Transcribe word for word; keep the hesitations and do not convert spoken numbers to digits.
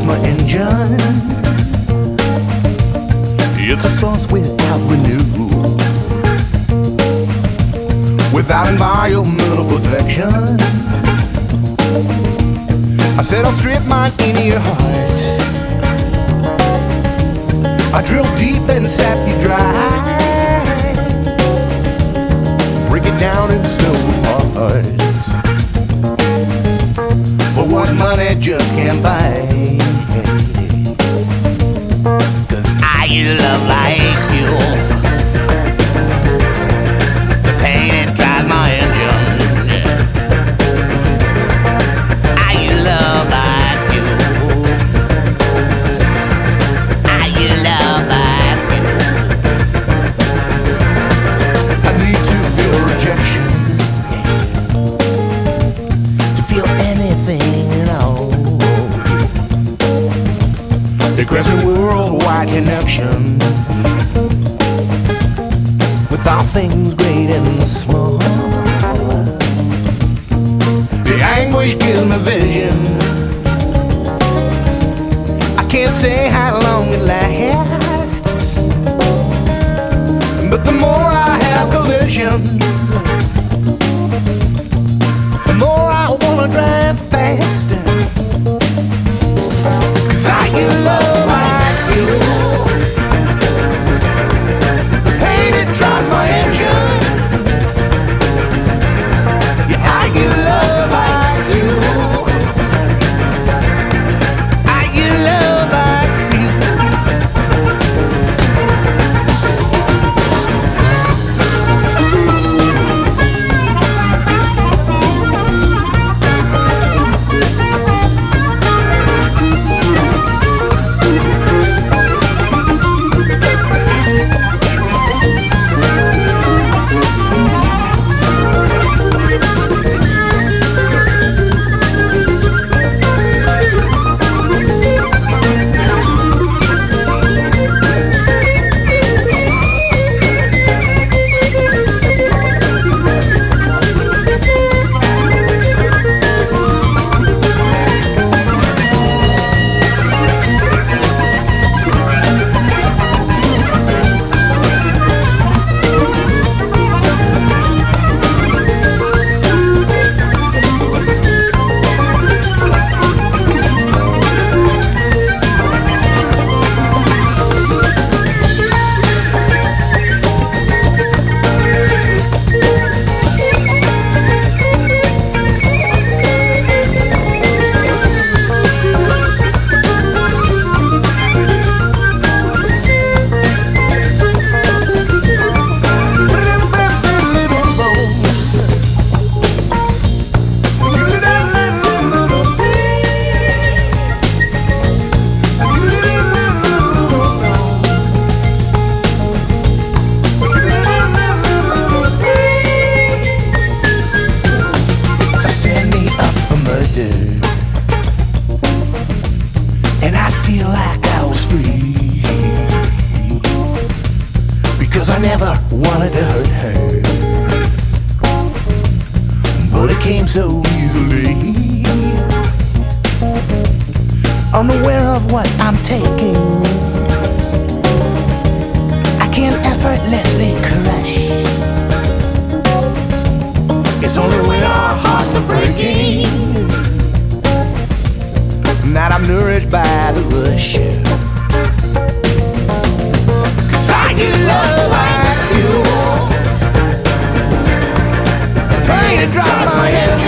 drives my engine. It's a source without renewal, without environmental protection. I said I'll strip mine into your heart. I drill deep and sap you dry, break it down into several parts for what money just can't buy. Cause I love like fuel, the pain it drives my engine. Crescent worldwide connection with all things great and small. The anguish gives me vision. I can't say how long it lasts, but the more I have collisions, the more I wanna drive faster. Cause I get love. Drives my engine. Yeah, I get love like you. I get love like you. And I feel like I was free, because I never wanted to hurt her, but it came so easily. Unaware of what I'm taking, I can effortlessly crush. It's only when our hearts are breaking that I'm nourished by the rush. Cause I get love like you. Pain it drives my engine.